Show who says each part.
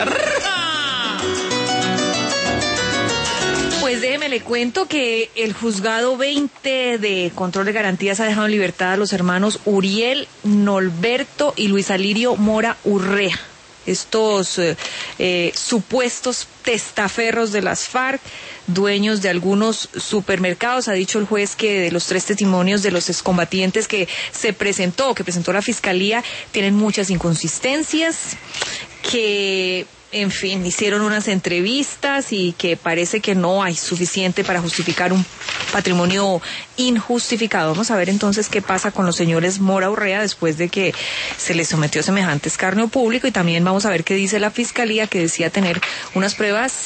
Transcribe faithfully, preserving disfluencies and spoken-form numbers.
Speaker 1: Pues déjeme le cuento que el juzgado veinte de control de garantías ha dejado en libertad a los hermanos Uriel Norberto y Luis Alirio Mora Urrea, estos eh, eh, supuestos testaferros de las FARC, dueños de algunos supermercados. Ha dicho el juez que de los tres testimonios de los excombatientes que se presentó, que presentó la fiscalía, tienen muchas inconsistencias, que en fin, hicieron unas entrevistas y que parece que no hay suficiente para justificar un patrimonio injustificado. Vamos a ver entonces qué pasa con los señores Mora Urrea después de que se les sometió semejante escarnio público, y también vamos a ver qué dice la fiscalía, que decía tener unas pruebas